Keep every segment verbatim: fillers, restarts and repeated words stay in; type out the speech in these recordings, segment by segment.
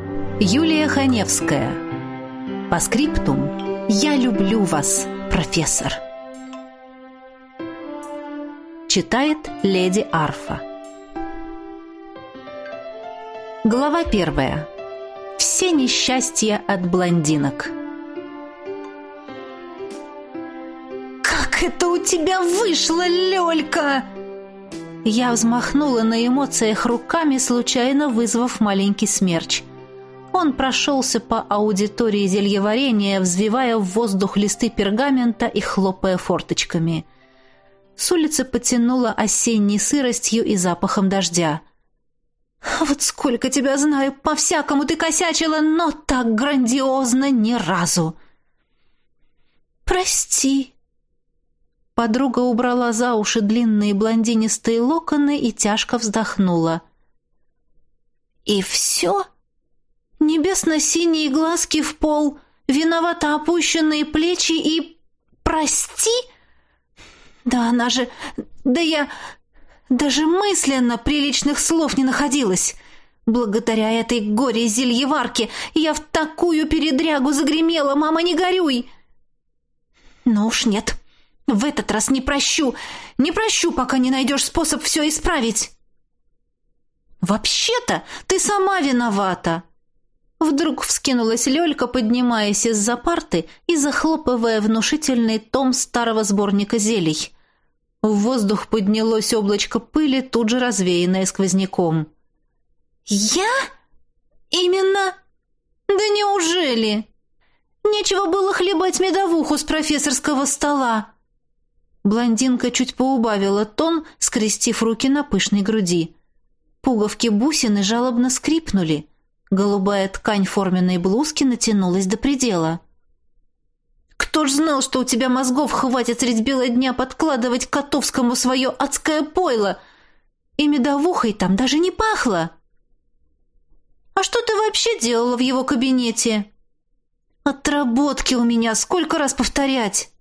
Юлия Ханевская. По скриптум. Я люблю вас, профессор. Читает леди Арфа. Глава первая. Все несчастья от блондинок. «Как это у тебя вышло, Лёлька!» Я взмахнула на эмоциях руками, случайно вызвав маленький смерч. Он прошелся по аудитории зельеварения, взвивая в воздух листы пергамента и хлопая форточками. С улицы потянуло осенней сыростью и запахом дождя. «Вот сколько тебя знаю, по-всякому ты косячила, но так грандиозно ни разу!» «Прости!» Подруга убрала за уши длинные блондинистые локоны и тяжко вздохнула. «И все?» Небесно-синие глазки в пол, виновато опущенные плечи и... «Прости?» Да она же... Да я... Даже мысленно приличных слов не находилась. Благодаря этой горе-зельеварке я в такую передрягу загремела, мама, не горюй! Ну уж нет, в этот раз не прощу, не прощу, пока не найдешь способ все исправить. Вообще-то ты сама виновата. Вдруг вскинулась Лёлька, поднимаясь из-за парты и захлопывая внушительный том старого сборника зелий. В воздух поднялось облачко пыли, тут же развеянное сквозняком. «Я? Именно? Да неужели? Нечего было хлебать медовуху с профессорского стола!» Блондинка чуть поубавила тон, скрестив руки на пышной груди. Пуговки-бусины жалобно скрипнули. Голубая ткань форменной блузки натянулась до предела. «Кто ж знал, что у тебя мозгов хватит средь бела дня подкладывать Котовскому свое адское пойло? И медовухой там даже не пахло!» «А что ты вообще делала в его кабинете?» «Отработки у меня, сколько раз повторять?»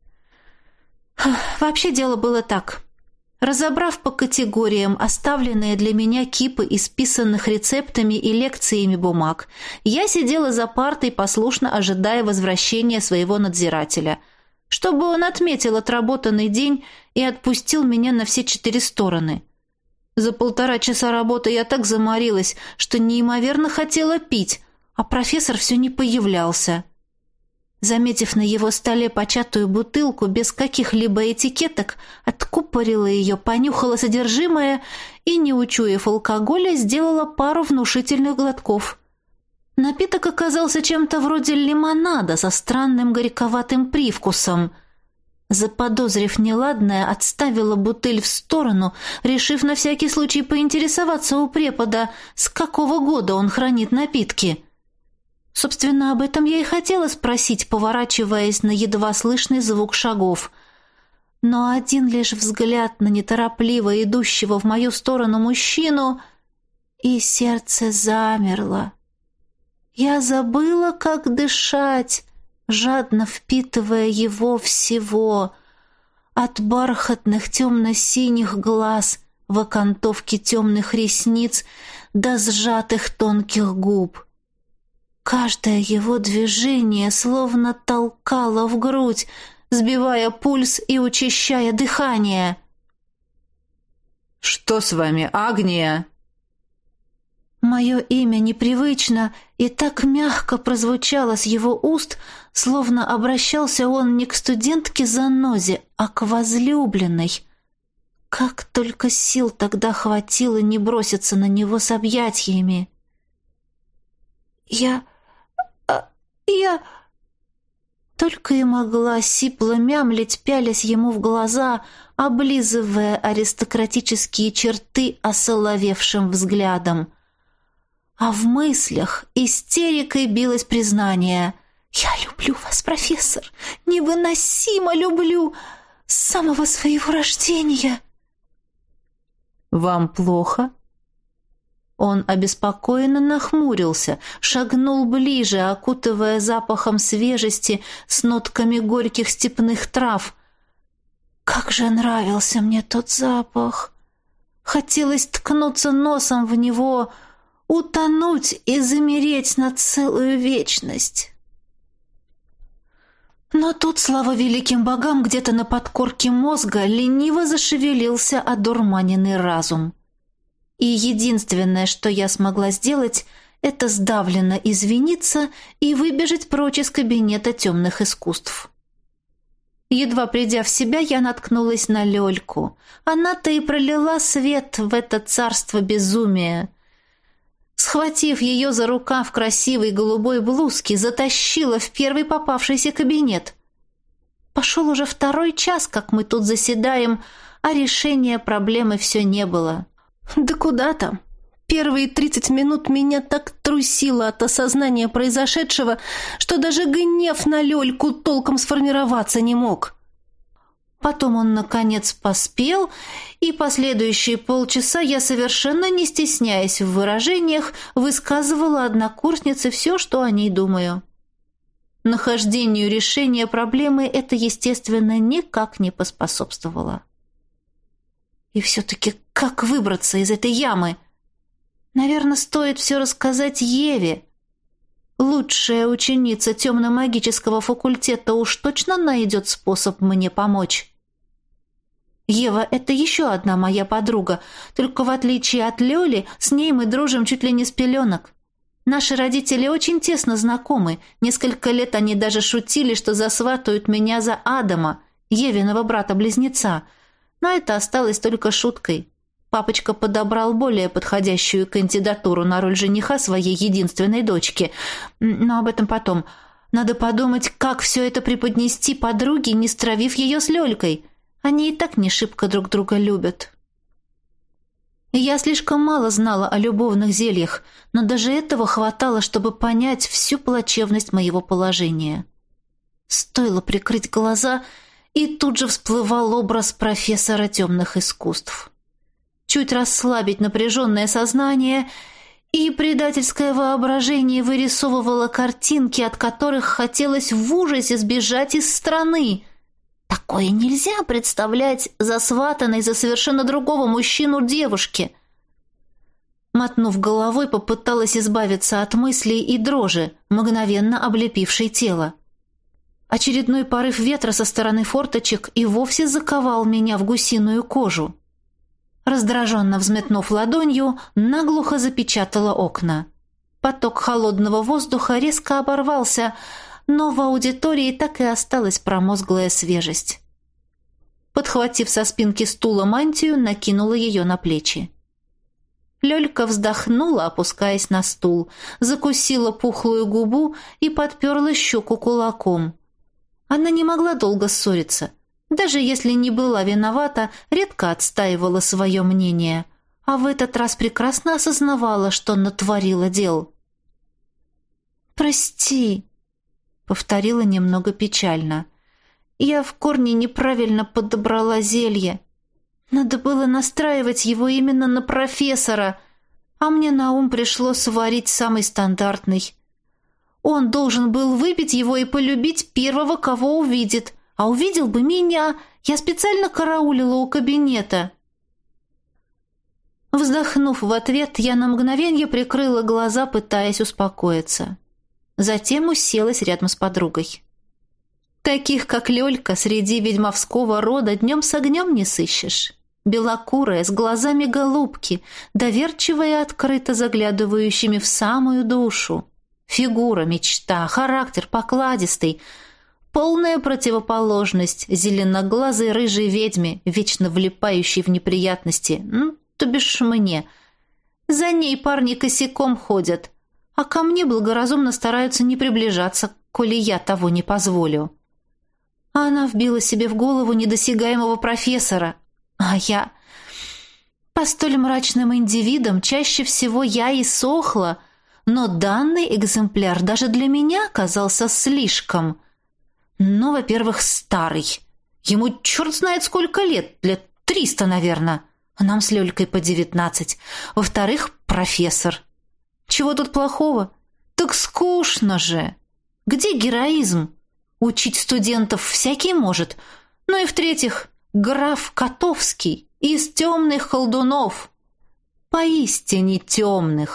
Вообще дело было так. Разобрав по категориям оставленные для меня кипы исписанных рецептами и лекциями бумаг, я сидела за партой, послушно ожидая возвращения своего надзирателя, чтобы он отметил отработанный день и отпустил меня на все четыре стороны. За полтора часа работы я так заморилась, что неимоверно хотела пить, а профессор все не появлялся. Заметив на его столе початую бутылку без каких-либо этикеток, откупорила ее, понюхала содержимое и, не учуяв алкоголя, сделала пару внушительных глотков. Напиток оказался чем-то вроде лимонада со странным горьковатым привкусом. Заподозрив неладное, отставила бутыль в сторону, решив на всякий случай поинтересоваться у препода, с какого года он хранит напитки. Собственно, об этом я и хотела спросить, поворачиваясь на едва слышный звук шагов. Но один лишь взгляд на неторопливо идущего в мою сторону мужчину, и сердце замерло. Я забыла, как дышать, жадно впитывая его всего, от бархатных темно-синих глаз в окантовке темных ресниц до сжатых тонких губ. Каждое его движение словно толкало в грудь, сбивая пульс и учащая дыхание. «Что с вами, Агния?» Мое имя непривычно и так мягко прозвучало с его уст, словно обращался он не к студентке-занозе, а к возлюбленной. Как только сил тогда хватило не броситься на него с объятиями. «Я... я...» Только и могла сипло мямлить, пялясь ему в глаза, облизывая аристократические черты осоловевшим взглядом. А в мыслях истерикой билось признание: «Я люблю вас, профессор, невыносимо люблю, с самого своего рождения». «Вам плохо?» Он обеспокоенно нахмурился, шагнул ближе, окутывая запахом свежести с нотками горьких степных трав. Как же нравился мне тот запах! Хотелось ткнуться носом в него, утонуть и замереть на целую вечность. Но тут, слава великим богам, где-то на подкорке мозга лениво зашевелился одурманенный разум. И единственное, что я смогла сделать, это сдавленно извиниться и выбежать прочь из кабинета темных искусств. Едва придя в себя, я наткнулась на Лёльку. Она-то и пролила свет в это царство безумия. Схватив ее за рукав красивой голубой блузки, затащила в первый попавшийся кабинет. Пошел уже второй час, как мы тут заседаем, а решения проблемы все не было. Да куда там? Первые тридцать минут меня так трусило от осознания произошедшего, что даже гнев на Лёльку толком сформироваться не мог. Потом он, наконец, поспел, и последующие полчаса я, совершенно не стесняясь в выражениях, высказывала однокурснице все, что о ней думаю. Нахождению решения проблемы это, естественно, никак не поспособствовало. И все-таки как выбраться из этой ямы? Наверное, стоит все рассказать Еве. Лучшая ученица темно-магического факультета уж точно найдет способ мне помочь. Ева — это еще одна моя подруга, только в отличие от Лёли, с ней мы дружим чуть ли не с пеленок. Наши родители очень тесно знакомы. Несколько лет они даже шутили, что засватают меня за Адама, Евиного брата-близнеца. Но это осталось только шуткой. Папочка подобрал более подходящую кандидатуру на роль жениха своей единственной дочки. Но об этом потом. Надо подумать, как все это преподнести подруге, не стравив ее с Лёлькой. Они и так не шибко друг друга любят. Я слишком мало знала о любовных зельях, но даже этого хватало, чтобы понять всю плачевность моего положения. Стоило прикрыть глаза, и тут же всплывал образ профессора темных искусств. Чуть расслабить напряженное сознание, и предательское воображение вырисовывало картинки, от которых хотелось в ужасе сбежать из страны. Такое нельзя представлять засватанной за совершенно другого мужчину девушке. Мотнув головой, попыталась избавиться от мыслей и дрожи, мгновенно облепившей тело. Очередной порыв ветра со стороны форточек и вовсе заковал меня в гусиную кожу. Раздраженно взметнув ладонью, наглухо запечатала окна. Поток холодного воздуха резко оборвался, но в аудитории так и осталась промозглая свежесть. Подхватив со спинки стула мантию, накинула ее на плечи. Лёлька вздохнула, опускаясь на стул, закусила пухлую губу и подперла щеку кулаком. Она не могла долго ссориться. Даже если не была виновата, редко отстаивала свое мнение, а в этот раз прекрасно осознавала, что натворила дел. «Прости», — повторила немного печально. «Я в корне неправильно подобрала зелье. Надо было настраивать его именно на профессора, а мне на ум пришло сварить самый стандартный. Он должен был выпить его и полюбить первого, кого увидит, а увидел бы меня, я специально караулила у кабинета». Вздохнув в ответ, я на мгновенье прикрыла глаза, пытаясь успокоиться. Затем уселась рядом с подругой. Таких, как Лёлька, среди ведьмовского рода днем с огнем не сыщешь. Белокурая, с глазами голубки, доверчивая и открыто заглядывающими в самую душу. Фигура, мечта, характер покладистый. Полная противоположность зеленоглазой рыжей ведьме, вечно влипающей в неприятности, ну, то бишь мне. За ней парни косяком ходят, а ко мне благоразумно стараются не приближаться, коли я того не позволю. А она вбила себе в голову недосягаемого профессора, а я... По столь мрачным индивидам чаще всего я и сохла, но данный экземпляр даже для меня оказался слишком... Ну, во-первых, старый. Ему черт знает сколько лет, лет триста, наверное, а нам с Лёлькой по девятнадцать. Во-вторых, профессор. Чего тут плохого? Так скучно же. Где героизм? Учить студентов всякий может. Ну и в-третьих, граф Котовский из темных колдунов. Поистине темных.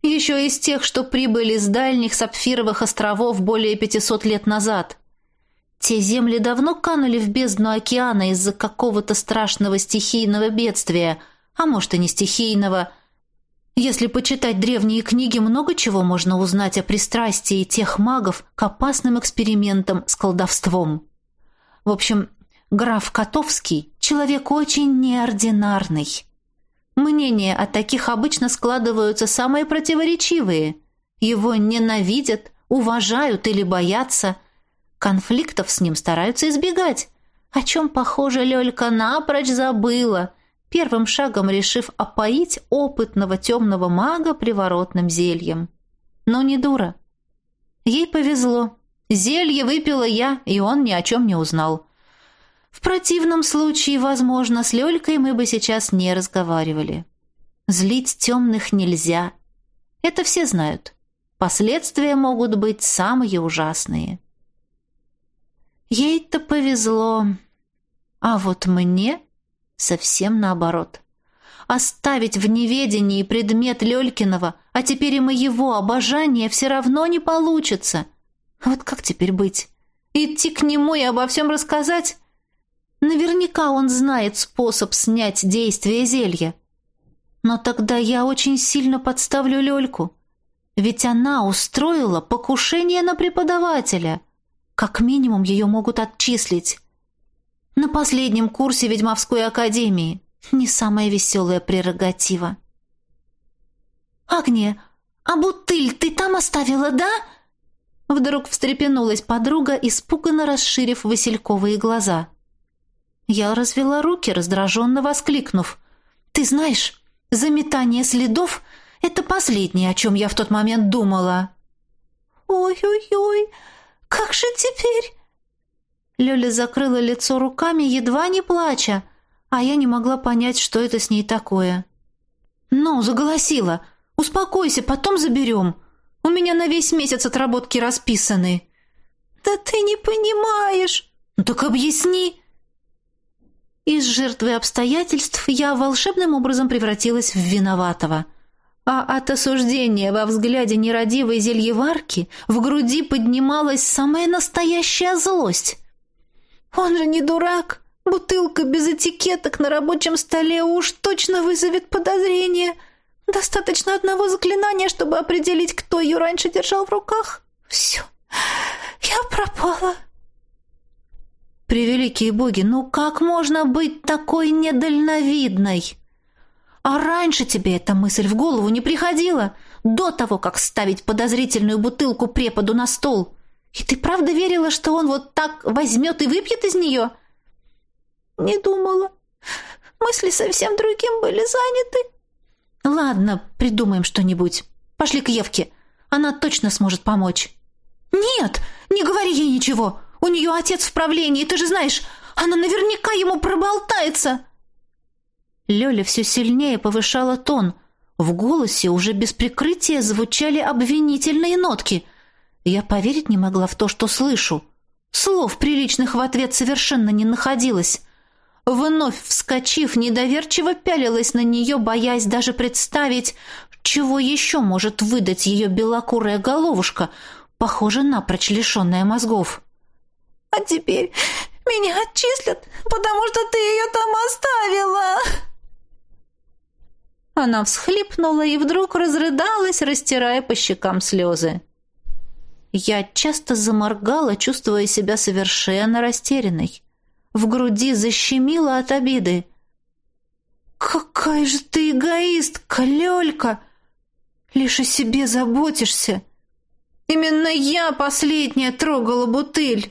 Еще из тех, что прибыли с дальних сапфировых островов более пятисот лет назад. Те земли давно канули в бездну океана из-за какого-то страшного стихийного бедствия, а может и не стихийного. Если почитать древние книги, много чего можно узнать о пристрастии тех магов к опасным экспериментам с колдовством. В общем, граф Котовский – человек очень неординарный. Мнения о таких обычно складываются самые противоречивые. Его ненавидят, уважают или боятся. Конфликтов с ним стараются избегать. О чем, похоже, Лёлька напрочь забыла, первым шагом решив опоить опытного темного мага приворотным зельем. Но не дура. Ей повезло. Зелье выпила я, и он ни о чем не узнал. В противном случае, возможно, с Лёлькой мы бы сейчас не разговаривали. Злить темных нельзя. Это все знают. Последствия могут быть самые ужасные. Ей-то повезло. А вот мне совсем наоборот. Оставить в неведении предмет Лёлькиного, а теперь и моего обожания все равно не получится. Вот как теперь быть? Идти к нему и обо всем рассказать? Наверняка он знает способ снять действие зелья. Но тогда я очень сильно подставлю Лёльку. Ведь она устроила покушение на преподавателя. Как минимум ее могут отчислить. На последнем курсе ведьмовской академии. Не самая веселая прерогатива. «Агния, а бутыль ты там оставила, да?» Вдруг встрепенулась подруга, испуганно расширив васильковые глаза. Я развела руки, раздраженно воскликнув. «Ты знаешь, заметание следов — это последнее, о чем я в тот момент думала». «Ой-ой-ой, как же теперь?» Лёля закрыла лицо руками, едва не плача, а я не могла понять, что это с ней такое. «Ну, заголосила. Успокойся, потом заберем. У меня на весь месяц отработки расписаны». «Да ты не понимаешь». «Ну так объясни». Из жертвы обстоятельств я волшебным образом превратилась в виноватого. А от осуждения во взгляде нерадивой зельеварки в груди поднималась самая настоящая злость. «Он же не дурак. Бутылка без этикеток на рабочем столе уж точно вызовет подозрение. Достаточно одного заклинания, чтобы определить, кто ее раньше держал в руках. Все, я пропала». «Превеликие боги, ну как можно быть такой недальновидной? А раньше тебе эта мысль в голову не приходила, до того, как ставить подозрительную бутылку преподу на стол? И ты правда верила, что он вот так возьмет и выпьет из нее?» «Не думала. Мысли совсем другим были заняты». «Ладно, придумаем что-нибудь. Пошли к Евке. Она точно сможет помочь». «Нет, не говори ей ничего. У нее отец в правлении, ты же знаешь, она наверняка ему проболтается». Лёля все сильнее повышала тон. В голосе уже без прикрытия звучали обвинительные нотки. Я поверить не могла в то, что слышу. Слов приличных в ответ совершенно не находилось. Вновь вскочив, недоверчиво пялилась на нее, боясь даже представить, чего еще может выдать ее белокурая головушка, похоже, напрочь лишенная мозгов. «А теперь меня отчислят, потому что ты ее там оставила!» Она всхлипнула и вдруг разрыдалась, растирая по щекам слезы. Я часто заморгала, чувствуя себя совершенно растерянной. В груди защемило от обиды. «Какая же ты эгоистка, Лёлька! Лишь о себе заботишься. Именно я последняя трогала бутыль!»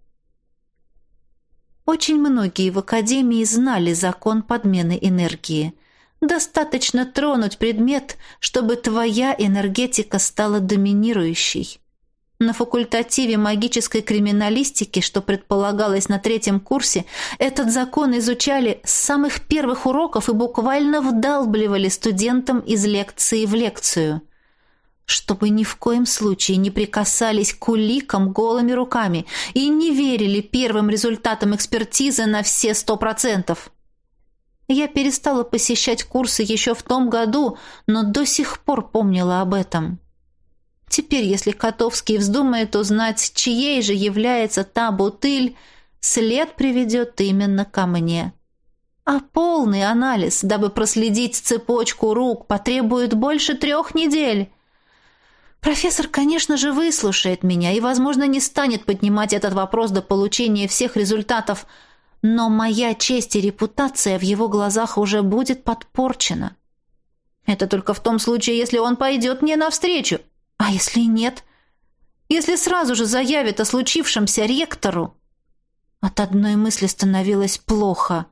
Очень многие в академии знали закон подмены энергии. Достаточно тронуть предмет, чтобы твоя энергетика стала доминирующей. На факультативе магической криминалистики, что предполагалось на третьем курсе, этот закон изучали с самых первых уроков и буквально вдалбливали студентам из лекции в лекцию. Чтобы ни в коем случае не прикасались к уликам голыми руками и не верили первым результатам экспертизы на все сто процентов. Я перестала посещать курсы еще в том году, но до сих пор помнила об этом. Теперь, если Котовский вздумает узнать, чьей же является та бутыль, след приведет именно ко мне. А полный анализ, дабы проследить цепочку рук, потребует больше трех недель. Профессор, конечно же, выслушает меня и, возможно, не станет поднимать этот вопрос до получения всех результатов, но моя честь и репутация в его глазах уже будет подпорчена. Это только в том случае, если он пойдет мне навстречу. А если нет? Если сразу же заявит о случившемся ректору? От одной мысли становилось плохо.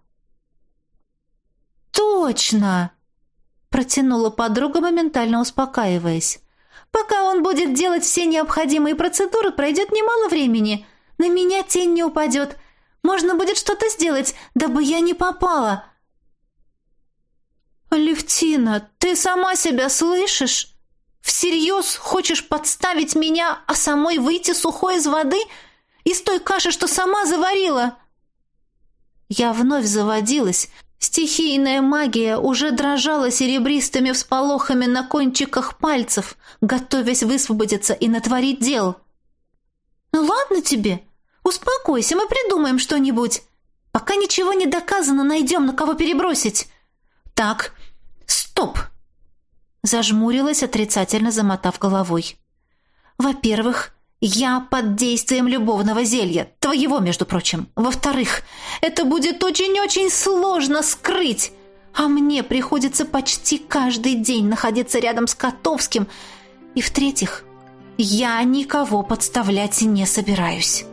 «Точно!» — протянула подруга, моментально успокаиваясь. «Пока он будет делать все необходимые процедуры, пройдет немало времени. На меня тень не упадет. Можно будет что-то сделать, дабы я не попала». «Алевтина, ты сама себя слышишь? Всерьез хочешь подставить меня, а самой выйти сухой из воды? Из той каши, что сама заварила?» Я вновь заводилась. Стихийная магия уже дрожала серебристыми всполохами на кончиках пальцев, готовясь высвободиться и натворить дел. «Ну ладно тебе, успокойся, мы придумаем что-нибудь. Пока ничего не доказано, найдем, на кого перебросить. Так, стоп!» Зажмурилась, отрицательно замотав головой. «Во-первых, я под действием любовного зелья, твоего, между прочим. Во-вторых, это будет очень-очень сложно скрыть, а мне приходится почти каждый день находиться рядом с Котовским. И в-третьих, я никого подставлять не собираюсь».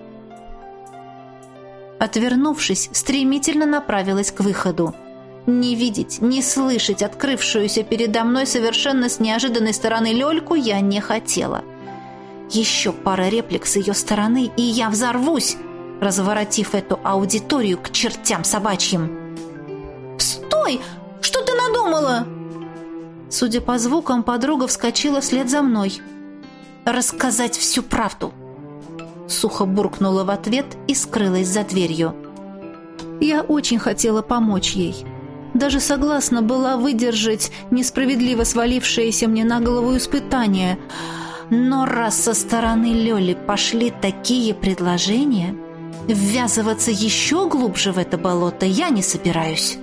Отвернувшись, стремительно направилась к выходу. Не видеть, не слышать открывшуюся передо мной совершенно с неожиданной стороны Лёльку я не хотела. Еще пара реплик с ее стороны, и я взорвусь, разворотив эту аудиторию к чертям собачьим. «Стой! Что ты надумала?» Судя по звукам, подруга вскочила вслед за мной. «Рассказать всю правду!» Сухо буркнула в ответ и скрылась за дверью. Я очень хотела помочь ей. Даже согласна была выдержать несправедливо свалившееся мне на голову испытание. Но раз со стороны Лёли пошли такие предложения, ввязываться еще глубже в это болото я не собираюсь.